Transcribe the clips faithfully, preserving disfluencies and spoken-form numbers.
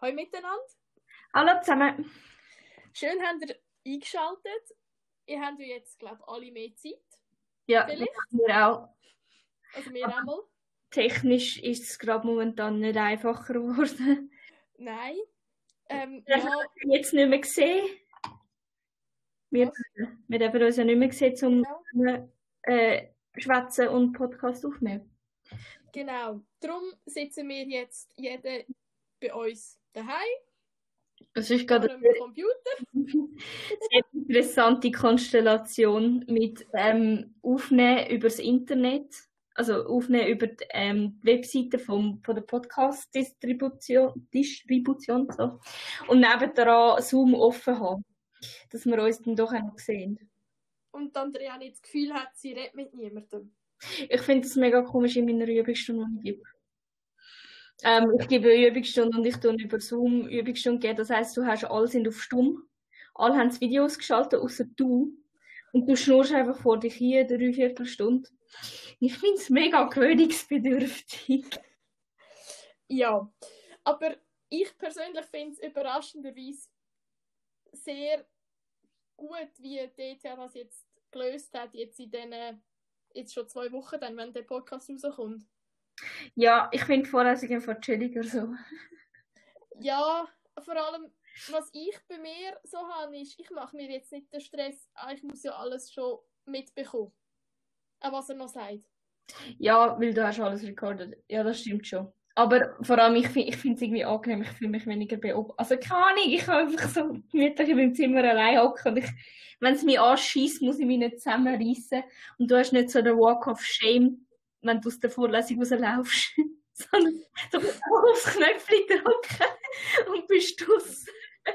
Hallo miteinander. Hallo zusammen. Schön, habt ihr eingeschaltet. Ihr habt ja jetzt, glaube ich, alle mehr Zeit. Ja, Vielleicht? wir auch. Also wir auch mal. Technisch ist es gerade momentan nicht einfacher geworden. Nein. Ähm, Wir ja, haben uns jetzt nicht mehr gesehen. Wir, Was? wir haben uns ja nicht mehr gesehen, um Ja. äh, schwätzen und Podcast aufnehmen. genau. Darum sitzen wir jetzt jeder bei uns daheim Das ist vor gerade dem eine Computer. sehr interessante Konstellation mit ähm, Aufnehmen übers Internet, also Aufnehmen über die, ähm, die Webseite vom, von der Podcast-Distribution Distribution, so. Und nebendran Zoom offen haben, dass wir uns dann doch auch noch sehen. Und Andrea nicht das Gefühl hat, sie redet mit niemandem. Ich finde das mega komisch in meiner Übungsstunde, die ich gebe. Ähm, ich gebe eine Übungsstunde und ich tue über Zoom Übungsstunde geben. Das heisst, du hast alle sind auf Stumm. Alle haben das Video ausgeschaltet, außer du. Und du schnurrst einfach vor dich hier eine Dreiviertelstunde. Ich finde es mega gewöhnungsbedürftig. Ja, aber ich persönlich finde es überraschenderweise sehr gut, wie die E T H das jetzt gelöst hat, jetzt in diesen, jetzt schon zwei Wochen, dann, wenn der Podcast rauskommt. Ja, ich finde die Vorlesungen von chilliger so. Ja, vor allem, was ich bei mir so habe, ist, ich mache mir jetzt nicht den Stress, ah, ich muss ja alles schon mitbekommen. Auch was er noch sagt. Ja, weil du hast alles recorded. Ja, das stimmt schon. Aber vor allem, ich, find- ich finde es irgendwie angenehm, ich fühle mich weniger beobachtet. Also keine Ahnung, ich kann einfach so gemütlich in meinem Zimmer allein hocken und ich, wenn es mich anschießt, muss ich mich nicht zusammenreißen. Und du hast nicht so den Walk of Shame, wenn du aus der Vorlesung rauslaufst. Sondern du kannst einfach aufs Knöpfchen drücken und bist draussen.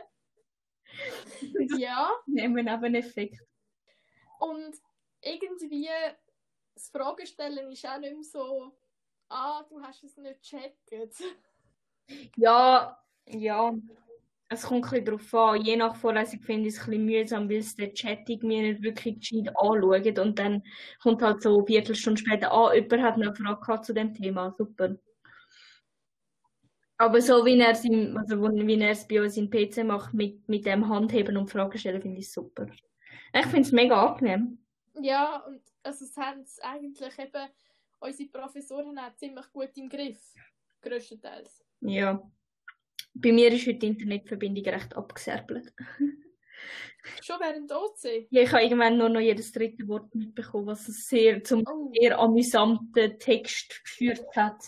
Ja, Nehmen einen Effekt. und irgendwie das Fragestellen ist auch nicht mehr so, ah, du hast es nicht gecheckt. Ja, ja. Es kommt ein bisschen darauf an. Je nach Vorlesung finde ich es ein bisschen mühsam, weil es der Chat irgendwie nicht wirklich gescheit anschaut. Und dann kommt halt so eine Viertelstunde später, ah, jemand hat noch eine Frage gehabt zu dem Thema. Super. Aber so wie er es, im, also wo- wie er es bei uns im P C macht, mit, mit dem Handheben und Fragen stellen, finde ich es super. Ich finde es mega angenehm. Ja, und also es haben es eigentlich eben, unsere Professoren auch ziemlich gut im Griff, grösstenteils. Ja. Bei mir ist heute die Internetverbindung recht abgesäbelt. Schon während O C? Ja, ich habe irgendwann nur noch jedes dritte Wort mitbekommen, was es sehr zum Oh. sehr amüsanten Text geführt hat.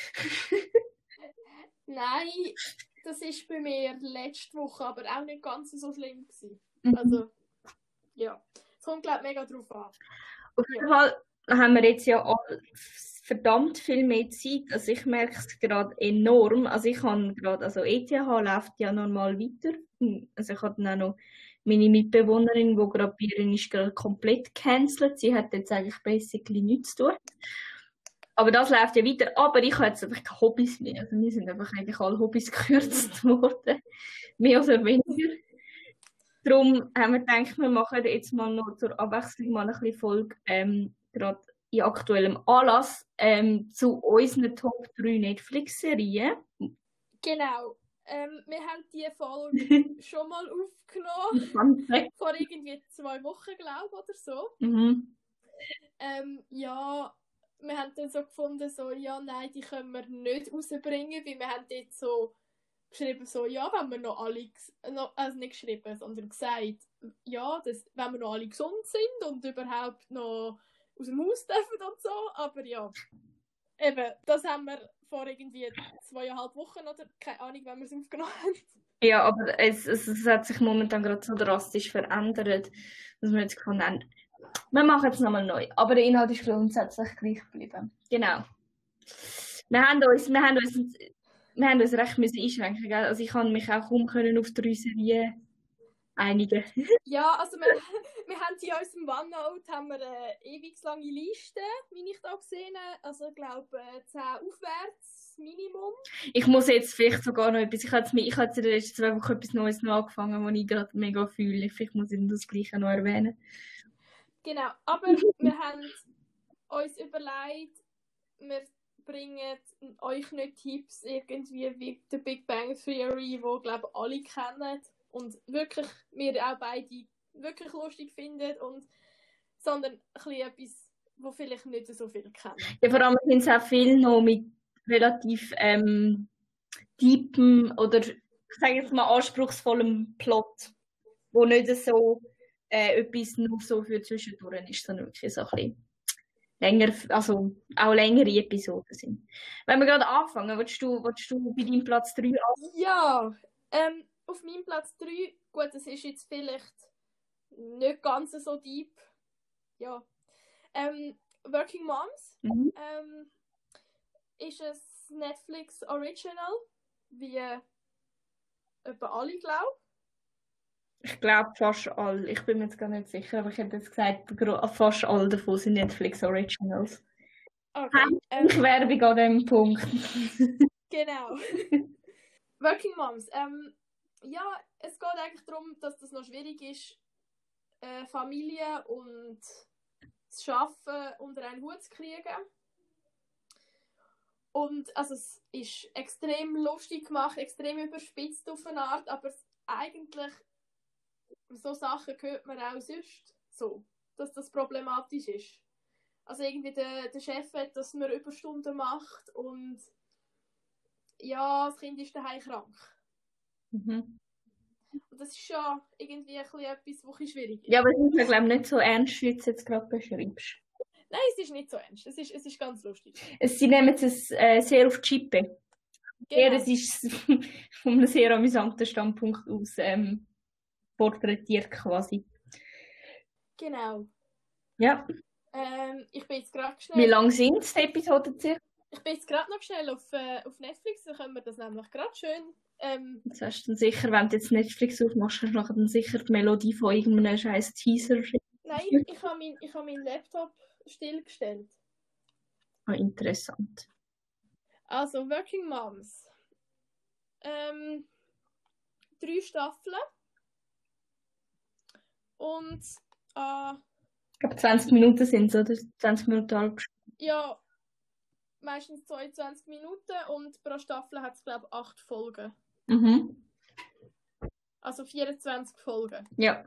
Nein, das ist bei mir letzte Woche aber auch nicht ganz so schlimm gewesen. Mhm. Also, ja. Es kommt, glaube ich, mega drauf an. Auf jeden Fall haben wir jetzt ja alle verdammt viel mehr Zeit. Also ich merke es gerade enorm. Also ich habe gerade, also E T H läuft ja normal weiter. Also ich habe dann auch noch meine Mitbewohnerin, die gerade bei ihr ist, gerade komplett gecancelt. Sie hat jetzt eigentlich basically nichts zu tun. Aber das läuft ja weiter. Aber ich habe jetzt einfach keine Hobbys mehr. Also mir sind einfach eigentlich alle Hobbys gekürzt worden. Mehr oder weniger. Darum haben wir gedacht, wir machen jetzt mal noch zur Abwechslung mal ein bisschen Folge, ähm, gerade in aktuellem Anlass, ähm, zu unseren Top drei Netflix-Serien. Genau. Ähm, wir haben diese Folge schon mal aufgenommen. Vor irgendwie zwei Wochen, glaube ich, oder so. Mhm. Ähm, ja, wir haben dann so gefunden, so, ja, nein, die können wir nicht rausbringen, weil wir haben dort so geschrieben, so, ja, wenn wir noch alle, noch, also nicht geschrieben, sondern gesagt, ja, das, wenn wir noch alle gesund sind und überhaupt noch aus dem Haus dürfen und so, aber ja, eben, das haben wir vor irgendwie zweieinhalb Wochen oder keine Ahnung, wenn wir es aufgenommen haben. Ja, aber es, es, es hat sich momentan gerade so drastisch verändert, dass wir jetzt gefunden haben, wir machen es nochmal neu. Aber der Inhalt ist grundsätzlich gleich geblieben. Genau. Wir haben uns, wir haben uns, wir haben uns recht müssen einschränken, gell? Also ich kann mich auch kaum können auf drei Serien einigen. Ja, also wir, wir haben in unserem OneNote haben wir eine ewig lange Liste, wie ich da gesehen habe. Also ich glaube zehn aufwärts Minimum. Ich muss jetzt vielleicht sogar noch etwas, ich habe jetzt, ich habe jetzt in den letzten zwei Wochen etwas Neues noch angefangen, was ich gerade mega fühle. Vielleicht muss ich das Gleiche noch erwähnen. Genau, aber wir haben uns überlegt, wir bringen euch nicht Tipps irgendwie wie The Big Bang Theory, wo glaube ich alle kennen und wirklich wir auch beide wirklich lustig finden, und sondern ein bisschen etwas, wo vielleicht nicht so viel kennen. Ja, vor allem sind es auch viel noch mit relativ ähm, deepem oder ich sage jetzt mal anspruchsvollem Plot, wo nicht so äh, etwas nur so für zwischendurch ist, sondern wirklich so ein bisschen länger, also auch längere Episoden sind. Wenn wir gerade anfangen, willst du, willst du bei deinem Platz drei anfangen? Ja, ähm, auf meinem Platz drei, gut, das ist jetzt vielleicht nicht ganz so deep, ja, ähm, Working Moms, Mhm. ähm, ist ein Netflix Original, wie äh, etwa alle glauben. Ich glaube fast alle. Ich bin mir jetzt gar nicht sicher, aber ich hätte jetzt gesagt, gro- fast alle davon sind Netflix Originals. Okay, ähm, Ich Werbung an dem Punkt. genau. Working Moms, ähm, ja, es geht eigentlich darum, dass das noch schwierig ist, äh, Familie und das Arbeiten unter einen Hut zu kriegen. Und also es ist extrem lustig gemacht, extrem überspitzt auf eine Art, aber es, eigentlich so Sachen hört man auch sonst so, dass das problematisch ist. Also irgendwie der, der Chef hat, dass man Überstunden macht und ja, das Kind ist daheim krank. Mhm. Und das ist schon irgendwie ein bisschen etwas, was ein schwierig ist. Ja, aber es ist ja, glaube ich, nicht so ernst, wie du es jetzt gerade beschreibst. Nein, es ist nicht so ernst. Es ist, es ist ganz lustig. Es, sie nehmen es äh, sehr auf die Chippe. Genau. Es ist von einem sehr amüsanten Standpunkt aus ähm, porträtiert quasi. Genau. Ja. Ähm, ich bin jetzt gerade Wie schnell. lang sind die Episoden circa? Ich bin jetzt gerade noch schnell auf, äh, auf Netflix, dann können wir das nämlich gerade schön. Ähm, Jetzt hast du dann sicher, wenn du jetzt Netflix aufmachst, hast du nachher dann sicher die Melodie von irgendeinem scheiß Teaser. nein, ich habe mein, ich habe meinen Laptop stillgestellt. Ah, interessant. Also, Working Moms. Ähm, drei Staffeln. Und äh, Ich glaube, zwanzig Minuten sind es, oder? zwanzig Minuten halb Stunde. ja, meistens zweiundzwanzig Minuten und pro Staffel hat es, glaube ich, acht Folgen. Mhm. Also vierundzwanzig Folgen Ja.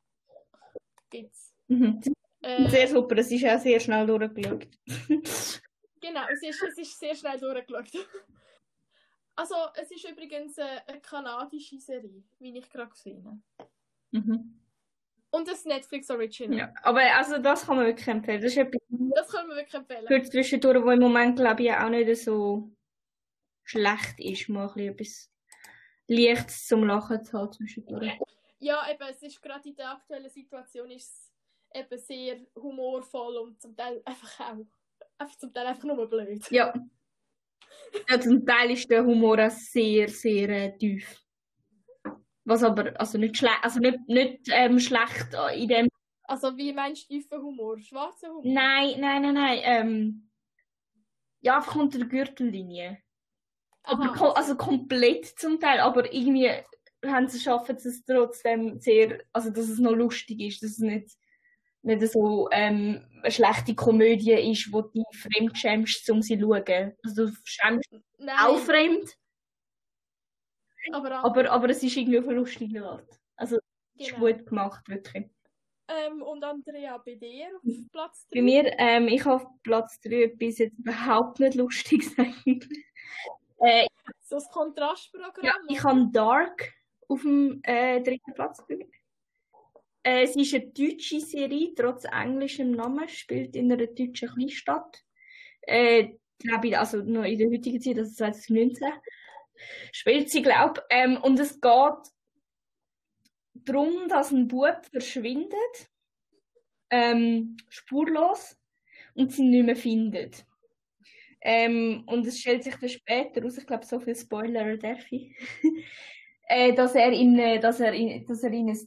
gibt's. Mhm. Äh, Sehr super, es ist auch sehr schnell durchgeschaut. Genau, es ist, es ist sehr schnell durchgeschaut. Also, es ist übrigens eine, eine kanadische Serie, wie ich gerade gesehen habe. Mhm. Und das Netflix Original. Ja, aber also das kann man wirklich empfehlen. Das ist etwas Das können wir wirklich empfehlen. für zwischendurch, wo im Moment, glaube ich, auch nicht so schlecht ist. Mal ein bisschen etwas Leichtes zum Lachen zu haben zwischendurch. Ja, eben, es ist gerade in der aktuellen Situation ist es eben sehr humorvoll und zum Teil einfach auch, einfach zum Teil einfach nur blöd. Ja. Ja, zum Teil ist der Humor auch sehr, sehr äh, tief. Was aber, also nicht schlecht, also nicht, nicht ähm, schlecht in dem. Also, wie meinst du tiefen Humor? Schwarzer Humor? Nein, nein, nein, nein. Ähm, ja, einfach unter der Gürtellinie. Aber Aha, ko- also komplett zum Teil, aber irgendwie haben sie schaffen sie es trotzdem sehr, also dass es noch lustig ist, dass es nicht, nicht so ähm, eine schlechte Komödie ist, wo du dich fremd schämst, um sie zu schauen. Also du schämst nein, auch fremd, aber, aber, aber es ist irgendwie auf eine lustige Art. Also es ist genau. gut gemacht, wirklich. Ähm, und Andrea, bei dir auf Platz Bei drei? mir, ähm, ich habe auf Platz drei etwas jetzt überhaupt nicht Lustiges eigentlich. äh, So das Kontrastprogramm, ja, ich oder? habe Dark auf dem äh, dritten Platz bei mir. Äh, es ist eine deutsche Serie, trotz englischem Namen, spielt in einer deutschen Kleinstadt. Äh, glaube ich, also noch in der heutigen Zeit, also zwanzig neunzehn, spielt sie, glaube ich. Ähm, und es geht darum, dass ein Bub verschwindet, ähm, spurlos, und sie nicht mehr findet. Ähm, und es stellt sich dann später raus, ich glaube, so viel Spoiler darf ich, äh, dass er in, äh, dass er in, dass er in ein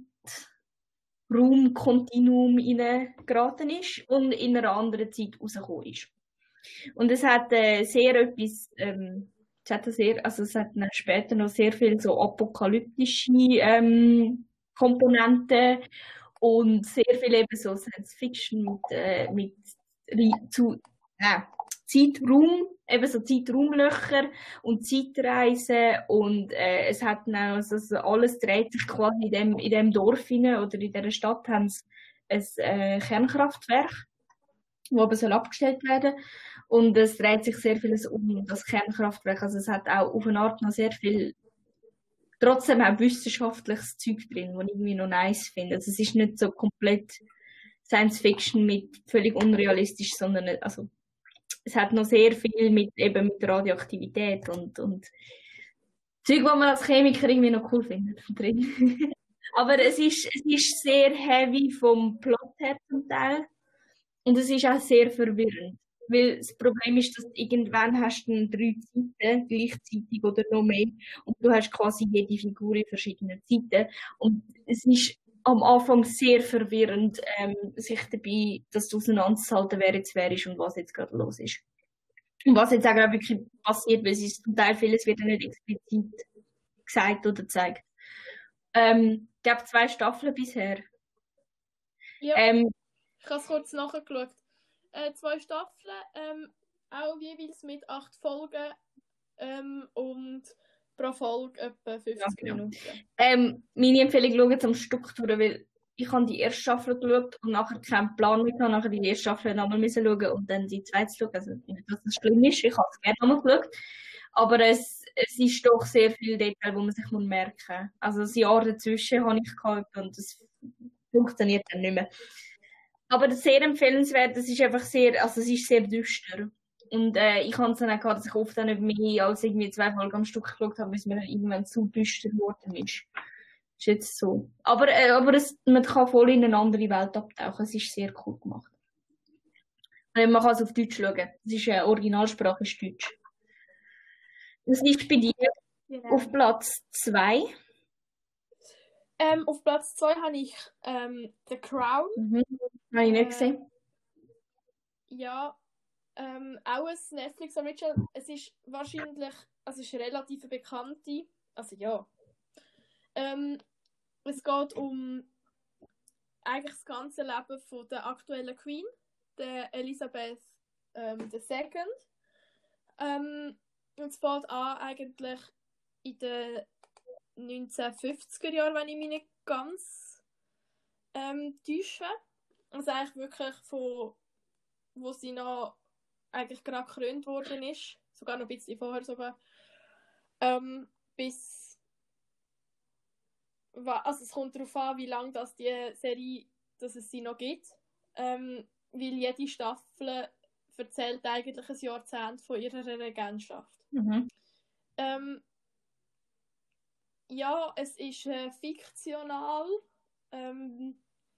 Zeitraumkontinuum hineingeraten ist und in einer anderen Zeit rausgekommen ist. Und es hat äh, sehr etwas, ähm, es hat sehr, also es hat dann später noch sehr viel so apokalyptische ähm, Komponenten und sehr viel eben so Science Fiction mit, äh, mit Ri- zu, äh, Zeitraum eben so Zeitraumlöcher und Zeitreisen und äh, es hat dann auch, also, also alles dreht sich quasi in dem, in dem Dorf hinein oder in dieser Stadt haben sie ein äh, Kernkraftwerk, das aber soll abgestellt werden und es dreht sich sehr vieles um das Kernkraftwerk, also es hat auch auf eine Art noch sehr viel trotzdem auch wissenschaftliches Zeug drin, was ich irgendwie noch nice finde. Also es ist nicht so komplett Science Fiction mit völlig unrealistisch, sondern nicht, also es hat noch sehr viel mit eben mit Radioaktivität und, und Zeug, was man als Chemiker irgendwie noch cool findet drin. Aber es ist, es ist sehr heavy vom Plot her zum Teil. Und es ist auch sehr verwirrend. Weil das Problem ist, dass irgendwann hast du drei Seiten gleichzeitig oder noch mehr. Und du hast quasi jede Figur in verschiedenen Seiten. Und es ist am Anfang sehr verwirrend, ähm, sich dabei das auseinanderzuhalten, wer jetzt wer ist und was jetzt gerade los ist. Und was jetzt auch gerade wirklich passiert, weil es ist zum Teil vieles wird ja nicht explizit gesagt oder gezeigt. Ähm, ich glaube, zwei Staffeln bisher. Ja, Ähm, ich habe es kurz nachgeschaut. Äh, zwei Staffeln, ähm, auch jeweils mit acht Folgen ähm, und pro Folge etwa fünfzig Ja, genau. Minuten. Ähm, meine Empfehlung, schaut am Stück durch, weil ich habe die erste Staffel geschaut und nachher keinen Plan mehr gehabt, nachher die erste Staffel nochmal müssen schauen und dann die zweite schauen. Also nicht, dass das schlimm ist, ich habe es gerne nochmal geschaut. Aber es, es ist doch sehr viel Detail, wo man sich muss merken muss. Also ein Jahr dazwischen habe ich gehabt und das funktioniert dann nicht mehr. Aber das ist sehr empfehlenswert, es ist einfach sehr, also es ist sehr düster. Und äh, ich habe es dann auch gehabt, dass ich oft dann nicht mehr als irgendwie zwei Folgen am Stück geschaut habe, bis mir dann irgendwann zu düster geworden ist. Ist jetzt so. Aber, äh, aber es, man kann voll in eine andere Welt abtauchen. Es ist sehr cool gemacht. Äh, man kann es auf Deutsch schauen. Es ist äh, Originalsprache ist Deutsch. Was ist bei dir Genau. auf Platz zwei? Ähm, auf Platz zwei habe ich ähm, The Crown. Mhm. Habe ich nicht Äh, gesehen. Ja, ähm, auch ein Netflix Original. Es ist wahrscheinlich, also es ist eine relativ bekannte, also ja. Ähm, es geht um eigentlich das ganze Leben von der aktuellen Queen, der Elisabeth ähm, der Second. Ähm, und es fängt an eigentlich in den neunzehnhundertfünfziger Jahren, wenn ich mich nicht ganz ähm, täusche. Also eigentlich wirklich von, wo sie noch eigentlich gerade gekrönt worden ist, sogar noch ein bisschen vorher sogar, ähm, bis, also es kommt darauf an, wie lange das die Serie, dass es sie noch gibt, ähm, weil jede Staffel erzählt eigentlich ein Jahrzehnt von ihrer Regentschaft. Mhm. Ähm, ja, es ist äh, fiktional, ähm,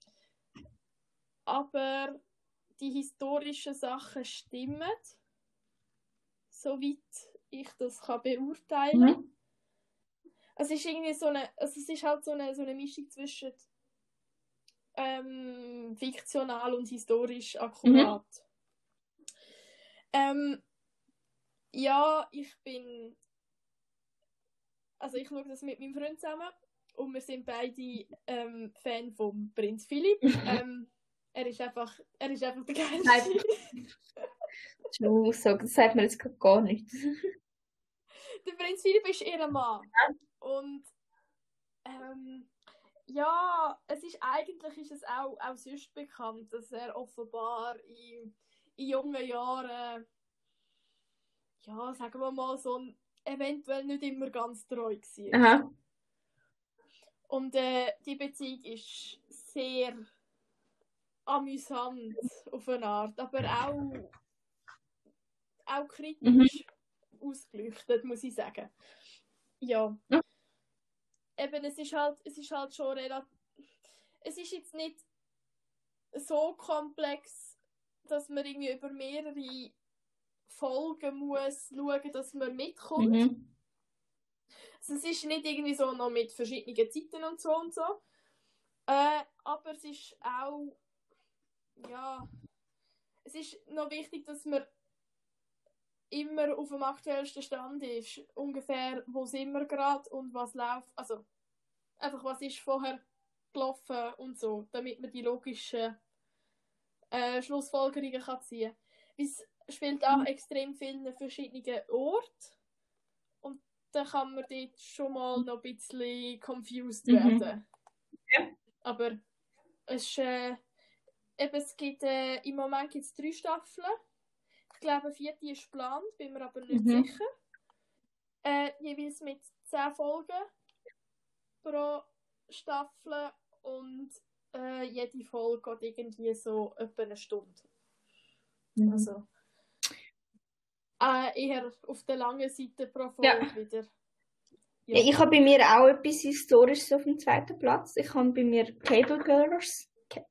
aber die historischen Sachen stimmen, soweit ich das kann beurteilen. Mhm. Es ist irgendwie so eine, also es ist halt so eine, so eine Mischung zwischen ähm, fiktional und historisch akkurat. Mhm. Ähm, ja, ich bin, also ich schaue das mit meinem Freund zusammen und wir sind beide ähm, Fan von Prinz Philipp. ähm, er ist einfach, er ist einfach der Geilste. Du sagst, das sagt mir jetzt gar nicht. Der Prinz Philipp ist ihr Mann. Und ähm, ja, es ist eigentlich ist es auch, auch sonst bekannt, dass er offenbar in, in jungen Jahren, ja, sagen wir mal, so ein, eventuell nicht immer ganz treu war. Aha. Und äh, die Beziehung ist sehr amüsant auf eine Art, aber auch, auch kritisch mhm. ausgeleuchtet, muss ich sagen. Ja. ja. Eben, es ist halt, es ist halt schon relativ. Es ist jetzt nicht so komplex, dass man irgendwie über mehrere Folgen muss schauen, dass man mitkommt. Mhm. Also es ist nicht irgendwie so noch mit verschiedenen Zeiten und so und so. Äh, aber es ist auch, ja, es ist noch wichtig, dass man immer auf dem aktuellsten Stand ist. Ungefähr, wo sind wir gerade und was läuft. Also, einfach was ist vorher gelaufen und so, damit man die logischen äh, Schlussfolgerungen kann ziehen kann. es spielt auch extrem vielen verschiedenen Orten. Und dann kann man dort schon mal noch ein bisschen confused Mhm. werden. Ja. Aber es ist, äh, eben, es gibt, äh, im Moment gibt es drei Staffeln. Ich glaube, eine vierte ist geplant, bin mir aber nicht Mhm. sicher. Äh, jeweils mit zehn Folgen pro Staffel und äh, jede Folge geht irgendwie so etwa eine Stunde. Mhm. Also äh, eher auf der langen Seite pro Folge Ja. wieder. Ja, ich habe bei mir auch etwas Historisches auf dem zweiten Platz. Ich habe bei mir Cable Girls.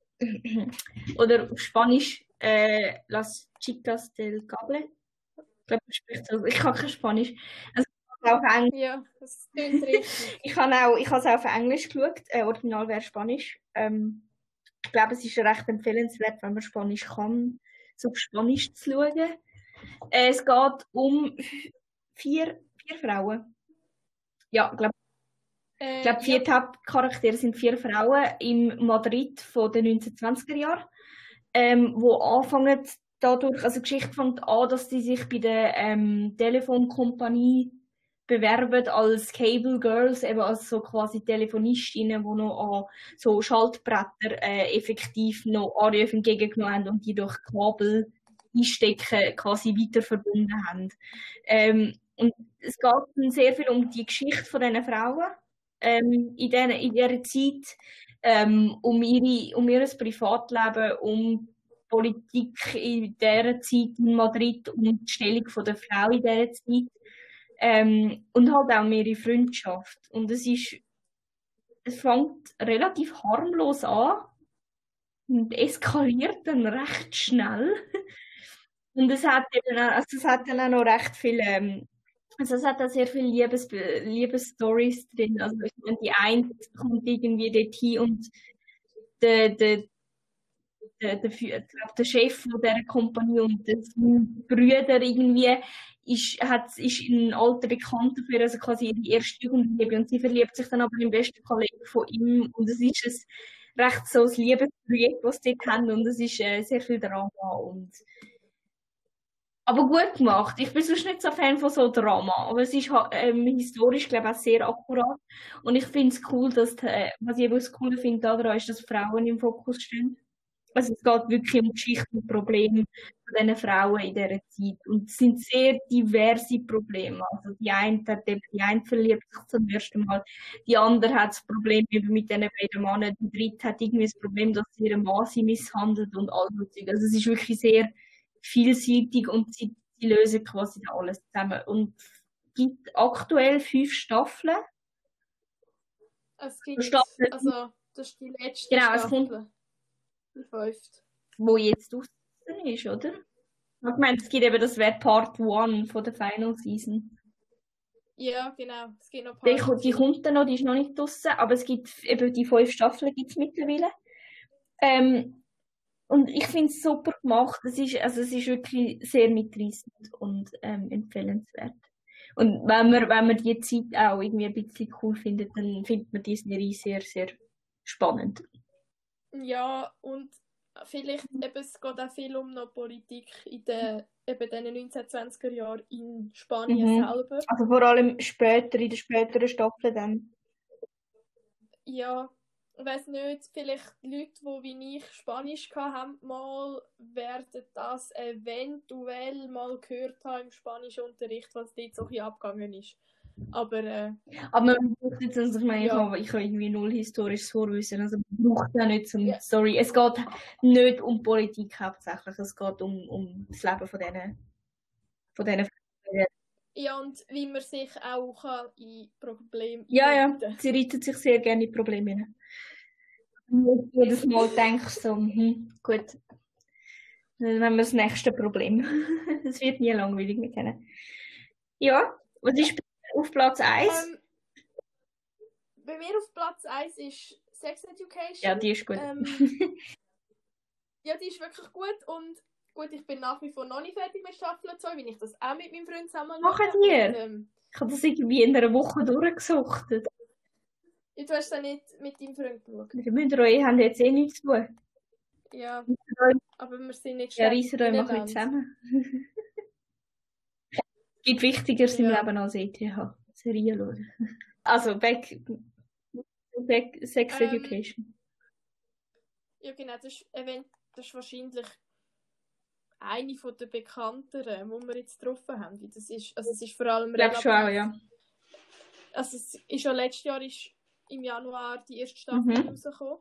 Oder auf Spanisch äh, Las Chicas del Cable. Ich glaube, man spricht so. Ich kann kein Spanisch. Also, ich habe auf Englisch. Ja, das klingt richtig. Ich habe auch, ich habe es auch auf Englisch geschaut. Äh, Original wäre Spanisch. Ähm, ich glaube, es ist recht empfehlenswert, wenn man Spanisch kann, so auf Spanisch zu schauen. Äh, es geht um vier, vier Frauen. Ja, ich glaube, Äh, ich glaube, vier ja. Hauptcharaktere sind vier Frauen im Madrid von den neunzehnhundertzwanziger Jahren, ähm, wo anfangen dadurch, also die Geschichte fängt an, dass sie sich bei der ähm, Telefonkompanie bewerben als Cable Girls, eben als so quasi Telefonistinnen, die noch an so Schaltbretter äh, effektiv noch Anrufe entgegengenommen haben und die durch Kabel einstecken quasi weiter verbunden haben. Ähm, und es geht dann sehr viel um die Geschichte von diesen Frauen ähm, in, den, in dieser Zeit, ähm, um, ihre, um ihr Privatleben, um Politik in dieser Zeit in Madrid, um die Stellung von der Frau in dieser Zeit. Ähm, und halt auch um ihre Freundschaft. Und es ist, es fängt relativ harmlos an und eskaliert dann recht schnell. Und es hat eben auch, also es hat dann auch noch recht viel, ähm, also es hat auch sehr viele Liebes, Liebesstories drin. Also ich meine, die eine kommt irgendwie dorthin und der, der, der, der, der, der Chef von dieser Kompanie und sein Brüder irgendwie ist, hat, ist ein alter Bekannter für, also quasi ihre erste Jugendliebe, und sie verliebt sich dann aber im besten Kollegen von ihm, und es ist ein recht so ein Liebesprojekt, was sie dort haben, und es ist äh, sehr viel Drama und aber gut gemacht. Ich bin sonst nicht so Fan von so Drama, aber es ist ähm, historisch, glaube ich, auch sehr akkurat, und ich finde es cool, dass die, äh, was ich eben das Coole finde daran ist, dass Frauen im Fokus stehen. Also es geht wirklich um Geschichten und Probleme von diesen Frauen in dieser Zeit. Und es sind sehr diverse Probleme. Also die eine hat eben, die eine verliebt sich zum ersten Mal, die andere hat das Problem eben mit diesen beiden Männern, die dritte hat irgendwie das Problem, dass sie ihren Mann sie misshandelt und all so Zeug. Also es ist wirklich sehr vielseitig und sie, sie lösen quasi da alles zusammen. Und es gibt aktuell fünf Staffeln. Es gibt, Staffeln. also das ist die letzte Genau, es Staffel. kommt, Die fünfte. wo jetzt draußen ist, oder? Ich meine, es gibt eben, das wäre Part eins von der Final Season. Ja, genau. Es gibt noch Die, Part die zwei. kommt dann noch, die ist noch nicht draussen, aber es gibt eben die fünf Staffeln gibt's mittlerweile. Ähm, und ich finde es super gemacht. Es ist, also es ist wirklich sehr mitreißend und ähm, empfehlenswert. Und wenn man, wenn man die Zeit auch irgendwie ein bisschen cool findet, dann findet man die Serie sehr, sehr spannend. Ja, und vielleicht eben, es geht auch viel um noch Politik in den, eben den neunzehnhundertzwanziger Jahren in Spanien Mhm. selber. Also vor allem später, in der späteren Staffel dann. Ja, ich weiss nicht, vielleicht Leute, die wie ich Spanisch hatten, mal werden das eventuell mal gehört haben im Spanischunterricht, was dort so ein bisschen abgegangen ist. Aber, äh, Aber man braucht jetzt, also ich meine, ich Ja. habe, ich habe irgendwie null historisches Vorwissen, also man braucht ja nicht zum Ja. Story. Es geht nicht um Politik hauptsächlich, es geht um, um das Leben von diesen, von diesen Frauen. ja, und wie man sich auch kann in Probleme Ja, ja, einreiten. sie reitet sich sehr gerne in Probleme hinein. Und jedes Mal denkst du so, hm, gut, dann haben wir das nächste Problem. Es wird nie langweilig mit denen. Ja, was ist auf Platz eins? Ähm, bei mir auf Platz eins ist Sex Education. Ja, die ist gut. Ähm, ja, die ist wirklich gut und gut, ich bin nach wie vor noch nicht fertig mit Staffel zwei, weil ich das auch mit meinem Freund zusammen Machen mache. wir? Und, ähm, Ich habe das irgendwie in einer Woche durchgesuchtet. ja, du hast es nicht mit deinem Freund geschaut. Wir müssen euch haben jetzt eh nichts zu tun. Ja, aber wir sind nicht Ja, ständig reissen euch mal ein bisschen zusammen. Es gibt Wichtigeres im Ja. Leben als E T H. Serien schauen. Also, back, back Sex Ähm, Education. Ja, genau, das ist, event- das ist wahrscheinlich eine von der bekannteren, die wir jetzt getroffen haben. Weil Das ist, also es ist vor allem Ich glaube schon auch, ja. Also es ist ja letztes Jahr ist im Januar die erste Staffel Mhm. rausgekommen.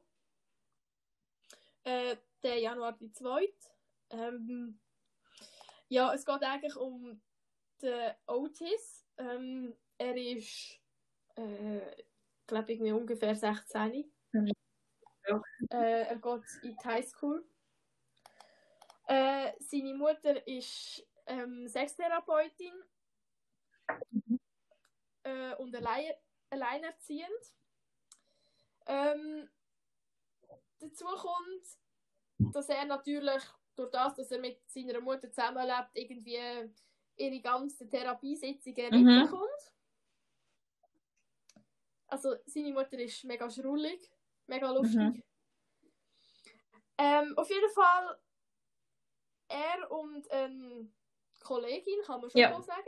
Äh, der Januar die zweite. Ähm, ja, es geht eigentlich um den Otis. Ähm, er ist, äh, glaube ich, ungefähr sechzehn. Ja. Äh, er geht in die Highschool. Äh, seine Mutter ist ähm, Sextherapeutin äh, und allein, alleinerziehend. Ähm, dazu kommt, dass er natürlich durch das, dass er mit seiner Mutter zusammenlebt, irgendwie ihre ganzen Therapiesitzungen Mhm. mitbekommt. Also seine Mutter ist mega schrullig, mega lustig. Mhm. Ähm, auf jeden Fall, er und eine Kollegin, kann man schon Ja. so sagen,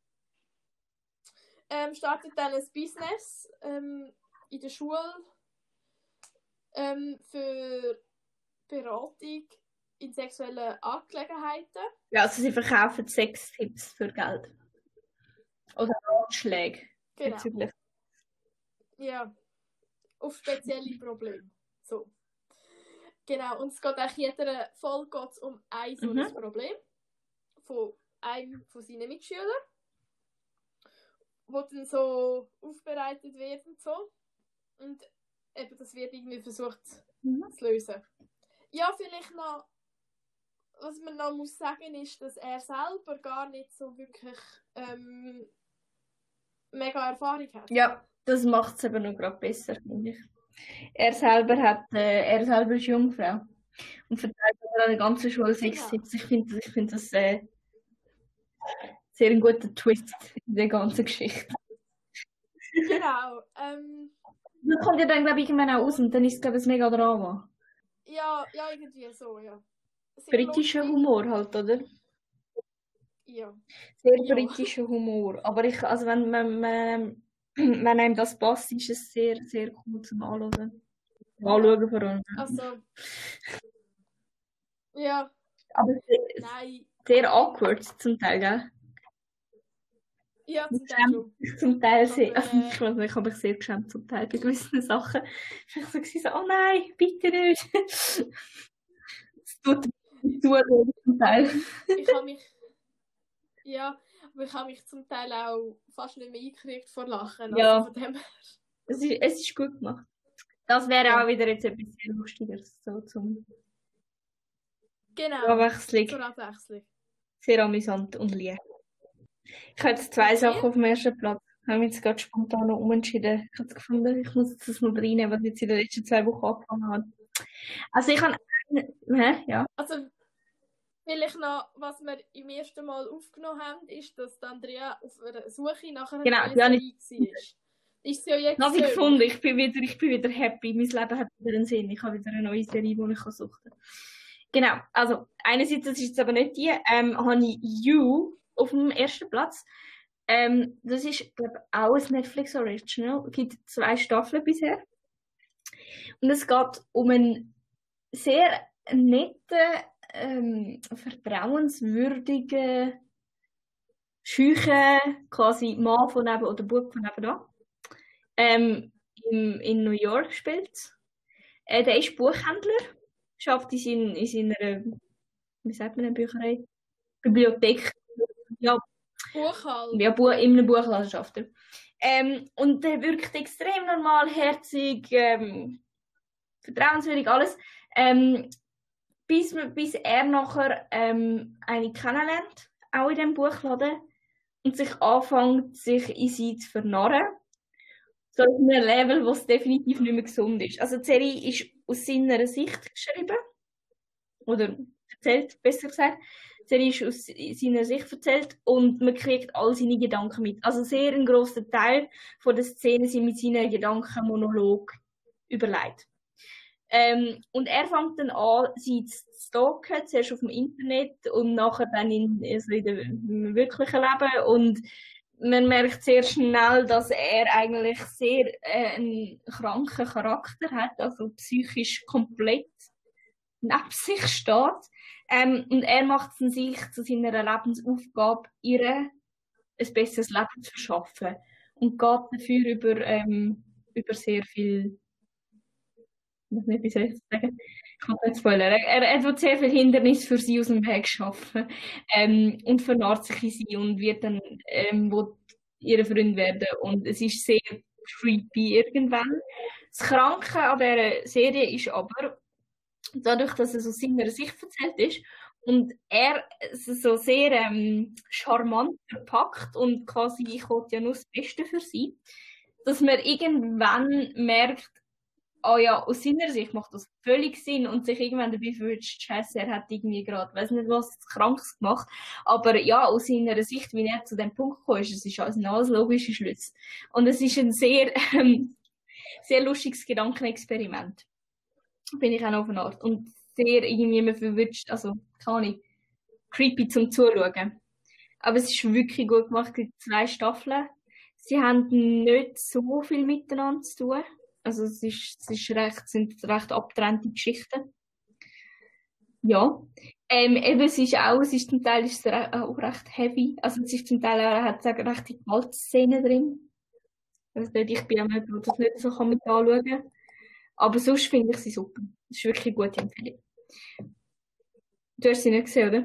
ähm, startet dann ein Business ähm, in der Schule ähm, für Beratung in sexuellen Angelegenheiten. Ja, also sie verkaufen Sextipps für Geld. Oder Ratschläge Genau. bezüglich. Ja, auf spezielle Probleme. So. Genau, und es geht auch in jeder Folge geht's um ein so ein Mhm. Problem von einem von seinen Mitschülern, wo dann so aufbereitet wird und so. Und eben das wird irgendwie versucht Mhm. zu lösen. Ja, vielleicht noch, was man noch muss sagen, ist, dass er selber gar nicht so wirklich ähm, mega Erfahrung hat. Ja, das macht es eben noch gerade besser, finde ich. Er selber hat, äh, er selber ist Jungfrau und verteilt aber an der ganzen Schule Sextipps. Ich finde ich find das äh, sehr ein guter Twist in der ganzen Geschichte. Genau. Ähm, Das kommt ja dann, glaube ich, irgendwann auch aus und dann ist es, glaube ich, ein mega Drama. ja, ja, irgendwie so, ja. Sehr Britischer lustig. Humor halt, oder? Ja. Sehr Ja. britischer Humor. Aber ich, also wenn, wenn, wenn, wenn einem das passt, ist es sehr, sehr cool zum Anschauen. Anschauen vor allem. Also, ja, Aber sehr, nein. sehr awkward zum Teil, gell? Ja, zum Teil schon. Zum Teil sehr, Aber, also äh, ich weiß nicht, ich habe mich sehr geschämt zum Teil bei gewissen Sachen. Ich war so, gewesen, so, oh nein, bitte nicht. Es tut mir zu weh zum Teil. ich habe mich. Ja, aber ich habe mich zum Teil auch fast nicht mehr eingekriegt vor Lachen. Ja. Also von dem her. Es ist, es ist gut gemacht. Das wäre Ja. auch wieder jetzt etwas sehr Lustiges, so zum Genau. Abwechslung. Zur Abwechslung. Sehr amüsant und lieb. Ich habe jetzt zwei Okay. Sachen auf dem ersten Platz. Ich habe mich jetzt gerade spontan noch umentschieden. Ich habe es gefunden, ich muss jetzt das mal reinnehmen, was ich jetzt in den letzten zwei Wochen angefangen habe. Also ich habe... Hä? Ja. Also, vielleicht noch, was wir im ersten Mal aufgenommen haben, ist, dass die Andrea auf einer Suche nach einer Genau, neuen ja, Serie war. Ist sie ja jetzt Habe ich so? gefunden. Ich bin wieder, ich bin wieder happy. Mein Leben hat wieder einen Sinn. Ich habe wieder eine neue Serie, die ich suchen kann. Genau. Also, einerseits, das ist jetzt aber nicht die, ähm, habe ich You auf dem ersten Platz. Ähm, das ist, glaube ich, auch ein Netflix Original. Es gibt zwei Staffeln bisher. Und es geht um einen sehr netten, ähm, vertrauenswürdigen, scheuchen, quasi Mann von neben oder Bub von nebenan. Ähm, in, in New York spielt. Äh, der ist Buchhändler, schafft in, sein, in seiner, wie sagt man, Bücherei? Bibliothek. Ja, Buchhalter. ja, Bu in einem Buchladen schafft er. Ähm, und der wirkt extrem normal, herzig, ähm, vertrauenswürdig, alles. Ähm, bis, bis er nachher ähm, eine kennenlernt, auch in diesem Buchladen, und sich anfängt, sich in sie zu vernarren. So auf einem Level, wo es definitiv nicht mehr gesund ist. Also die Serie ist aus seiner Sicht geschrieben. Oder erzählt, besser gesagt. Die Serie ist aus seiner Sicht erzählt und man kriegt all seine Gedanken mit. Also sehr ein grosser Teil von der Szene sind mit seinen Gedanken Monolog überlegt. Ähm, und er fängt dann an, sie zu stalken, zuerst auf dem Internet und nachher dann in, also in dem wirklichen Leben. Und man merkt sehr schnell, dass er eigentlich sehr äh, einen kranken Charakter hat, also psychisch komplett neben sich steht. Ähm, und er macht es sich zu seiner Lebensaufgabe, ihr ein besseres Leben zu verschaffen. Und geht dafür über, ähm, über sehr viel, ich weiß nicht, wie soll ich das sagen? Ich kann es nicht spoilern. Er, er wird sehr viel Hindernis für sie aus dem Weg schaffen. Ähm, und vernarrt sich in sie und wird dann, ähm, will ihr Freund werden. Und es ist sehr creepy irgendwann. Das Kranke an dieser Serie ist aber, dadurch, dass es aus seiner Sicht erzählt ist und er es so sehr ähm, charmant verpackt und quasi, ich wollte ja nur das Beste für sie, dass man irgendwann merkt, oh ja, aus seiner Sicht macht das völlig Sinn und sich irgendwann dabei fühlt, Scheiße, er hat irgendwie gerade, weiß nicht was, Krankes gemacht, aber ja, aus seiner Sicht, wie er zu dem Punkt gekommen ist, es ist alles, alles logische Schlüsse. Und es ist ein sehr, ähm, sehr lustiges Gedankenexperiment. Bin ich auch noch auf eine Art. Und sehr irgendwie verwünscht, also, keine Ahnung, creepy zum Zuschauen. Aber es ist wirklich gut gemacht, es gibt zwei Staffeln. Sie haben nicht so viel miteinander zu tun. Also es ist, es ist recht, sind recht abgetrennte Geschichten. Ja. Ähm, eben, es ist auch, es ist zum Teil ist es re- auch recht heavy. Also es ist zum Teil auch, hat es auch recht Gewaltszenen drin. Also ich bin auch jemand, der das nicht so kann mit anschauen kann. Aber sonst finde ich sie super. Das ist wirklich eine gute Empfehlung. Du hast sie nicht gesehen, oder?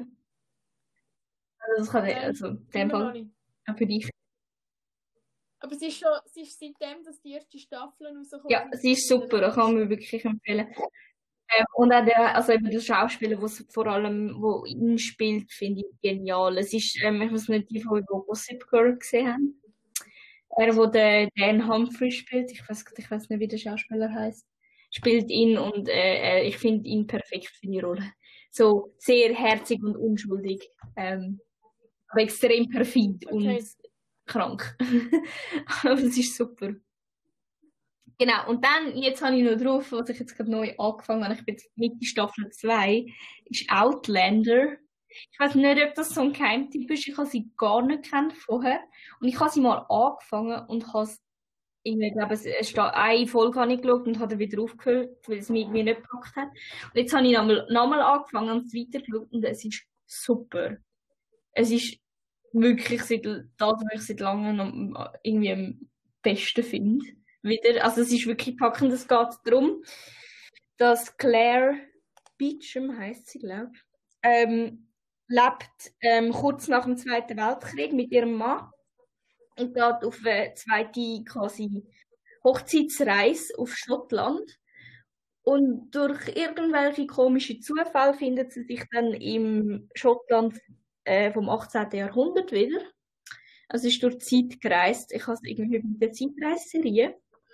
Also, das kann ich, Nein, also, in dem immer noch Fall, nicht. auch für dich. Aber es ist schon, es ist seitdem, dass die erste Staffel rausgekommen Ja, sie ist super, das kann man wirklich empfehlen. Ähm, und auch der, also eben der Schauspieler, der vor allem, wo ihn spielt, finde ich genial. Es ist, ähm, ich weiß nicht, die von Gossip Girl gesehen haben. Er, wo der Dan Humphrey spielt, ich weiß, ich weiß nicht, wie der Schauspieler heißt, spielt ihn und äh, ich finde ihn perfekt für die Rolle. So sehr herzig und unschuldig, ähm, aber extrem perfid Okay. und krank. Aber es ist super. Genau, und dann, jetzt habe ich noch drauf, was ich jetzt gerade neu angefangen habe, ich bin jetzt mit der Staffel zwei, ist Outlander. Ich weiß nicht, ob das so ein Geheimtipp ist, ich habe sie gar nicht kennt vorher. Und ich habe sie mal angefangen und habe es, irgendwie, ich glaube, es es steht eine Folge habe ich geschaut und habe dann wieder aufgehört, weil es mich irgendwie nicht gepackt hat. Und jetzt habe ich nochmal, nochmal angefangen und es weitergeschaut und es ist super. Es ist wirklich seit, das, was ich seit langem am- irgendwie am besten finde. Wieder. Also es ist wirklich packend. Es geht darum, dass Claire Beecham, heisst sie, glaube ich, ähm, lebt ähm, kurz nach dem Zweiten Weltkrieg mit ihrem Mann und geht auf eine zweite quasi Hochzeitsreise auf Schottland. Und durch irgendwelche komischen Zufälle findet sie sich dann im Schottland äh, vom achtzehnten Jahrhundert wieder. Also ist durch die Zeit gereist. Ich habe es irgendwie mit der Zeitreisserie.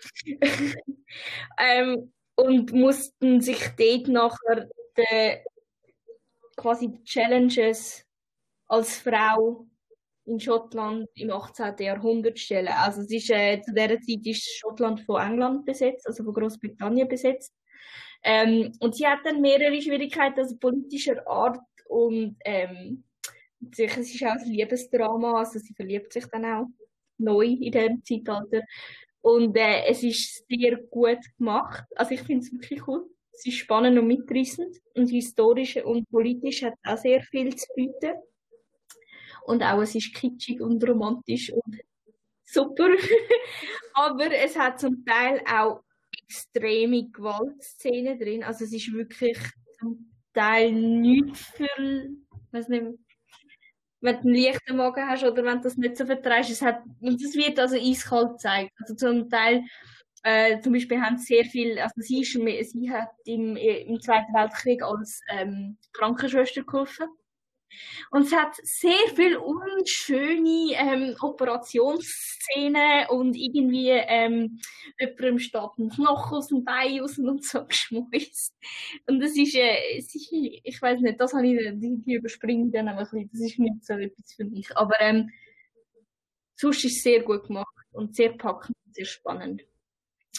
ähm, und mussten sich dort nachher die, quasi die Challenges als Frau in Schottland im achtzehnten Jahrhundert stellen. Also es ist, äh, zu dieser Zeit ist Schottland von England besetzt, also von Großbritannien besetzt. Ähm, und sie hat dann mehrere Schwierigkeiten, also politischer Art und ähm, es ist auch ein Liebesdrama, also sie verliebt sich dann auch neu in diesem Zeitalter. Und äh, es ist sehr gut gemacht. Also ich finde es wirklich cool. Es ist spannend und mitreißend. Und historisch und politisch hat auch sehr viel zu bieten. Und auch es ist kitschig und romantisch und super. Aber es hat zum Teil auch extreme Gewaltszenen drin. Also es ist wirklich zum Teil nichts für, weiß nicht, wenn du einen leichten Magen hast oder wenn du das nicht so vertreibst. Es hat, und das wird also eiskalt gezeigt. Also zum Teil, äh, zum Beispiel haben sie sehr viel, also sie, ist, sie hat im, im Zweiten Weltkrieg als ähm, Krankenschwester geholfen. Und es hat sehr viel unschöne ähm, Operationsszenen und irgendwie ähm, jemandem steht ein Knochen aus dem Bein raus und so geschmeißt. Und das ist, äh, es ist, ich weiß nicht, das habe ich, die, die überspringe ich dann einfach ein bisschen. Das ist nicht so etwas für mich. Aber ähm, sonst ist es sehr gut gemacht und sehr packend und sehr spannend.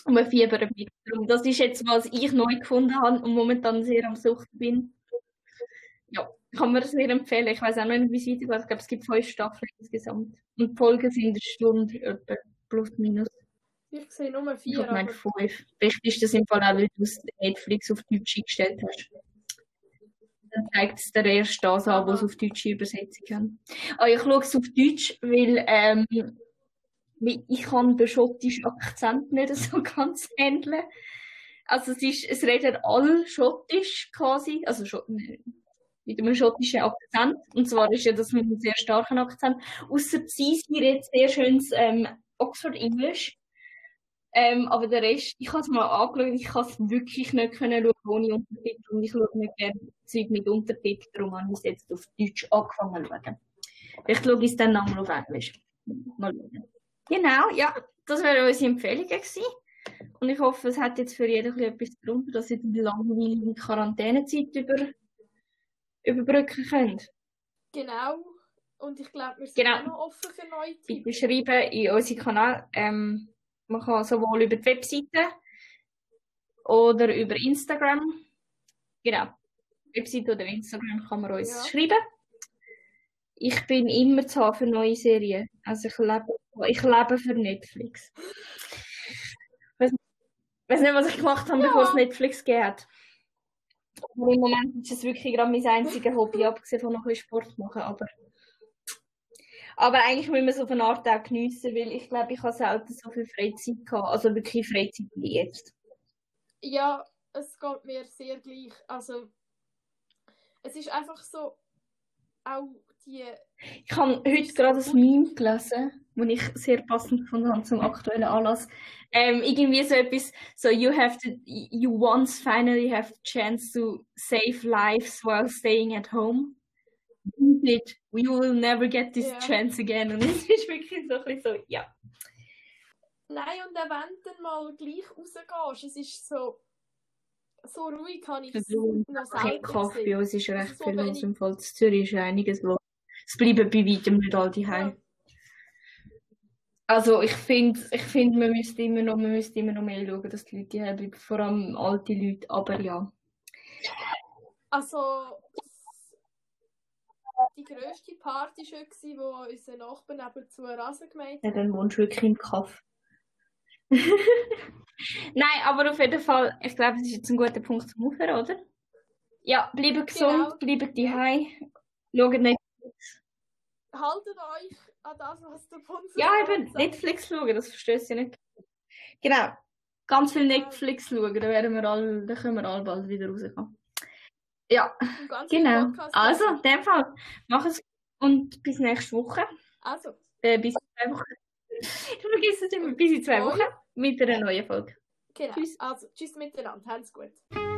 Und wir fiebern mit. Darum, das ist jetzt, was ich neu gefunden habe und momentan sehr am Suchten bin. Ja, kann man das sehr empfehlen. Ich weiß auch noch nicht, wie es weitergeht. Ich glaube, es gibt fünf Staffeln insgesamt. Und die Folgen sind eine Stunde, etwa plus minus. Ich sehe nur Ich vier, habe gemeint aber fünf. Vielleicht ist das im Fall auch, weil du es Netflix auf Deutsch eingestellt hast. Dann zeigt es dir erst das an, was Aha. auf deutsche Übersetzung haben. Ah, ich schaue es auf Deutsch, weil ähm, weil ich kann den schottischen Akzent nicht so ganz handeln. Also es ist, es reden alle Schottisch quasi, also Schott, mit einem schottischen Akzent. Und zwar ist ja das mit einem sehr starken Akzent. Ausser sie, sie redet sehr schönes ähm, Oxford English. Ähm, aber der Rest, ich habe es mal angeschaut, ich kann es wirklich nicht können schauen ohne Untertitel. Und ich schaue nicht gerne Zeug mit Untertiteln, darum habe ich es jetzt auf Deutsch angefangen zu schauen. Vielleicht schaue ich es dann nochmal auf Englisch. Mal schauen. Genau, ja, das wären unsere Empfehlungen gewesen. Und ich hoffe, es hat jetzt für jeden etwas darunter, dass ihr die langweilige Quarantänezeit über, überbrücken könnt. Genau. Und ich glaube, wir sind Genau. auch noch offen für neue Bitte Tipps. schreiben in unseren Kanal. Ähm, man kann sowohl über die Webseite oder über Instagram. Genau. Webseite oder Instagram kann man uns Ja. schreiben. Ich bin immer zu haben für neue Serien. Also ich lebe, ich lebe für Netflix. Ich weiß weiß nicht, was ich gemacht habe, Ja. bevor es Netflix geht. Aber im Moment ist es wirklich gerade mein einziges Hobby, abgesehen von noch ein bisschen Sport machen. Aber, aber eigentlich will man es auf eine Art auch geniessen, weil ich glaube, ich habe selten so viel Freizeit gehabt. Also wirklich Freizeit wie jetzt. Ja, es geht mir sehr gleich. Also, es ist einfach so, auch die... Ich habe heute gerade ein Meme gelesen, das ich sehr passend gefunden habe zum aktuellen Anlass. Ähm, irgendwie so etwas, so you have to, you once finally have the chance to save lives while staying at home. It, you will never get this Ja. chance again. Und es ist wirklich so ein bisschen so, ja. Nein, und auch wenn du dann mal gleich rausgehst, es ist so, so ruhig, kann ich es Also, noch kein selten Kaffee, bei gesehen. uns ist Also recht so viel los wenig. im Fall. In Zürich ist einiges los. Es bleiben bei weitem nicht alle Ja. daheim. Also ich finde, ich find, man müsste immer noch, man müsste immer noch mehr schauen, dass die Leute daheim bleiben, vor allem alte Leute, aber ja. Also, die grösste Party war schon, gewesen, wo unser Nachbar nebenzu Rasen gemäht Ja, hat. dann wohnst du wirklich im Kaff. Nein, aber auf jeden Fall, ich glaube, das ist jetzt ein guter Punkt zum Aufhören, oder? Ja, bleibt gesund, Genau. bleibt daheim, schaut nicht. Haltet euch an das, was der von uns Ja, sagt. eben, Netflix schauen, das verstehst du nicht. Genau, ganz viel Netflix schauen, da, werden wir alle, da können wir alle bald wieder rauskommen. Ja, Und ganz viele genau. Podcasts Also, hören. in dem Fall, mach es und bis nächste Woche. Also, Äh, bis in zwei Wochen. Ich vergesse es immer, bis in zwei Hoi. Wochen mit einer neuen Folge. genau. Tschüss. Also, tschüss miteinander. Habt's gut.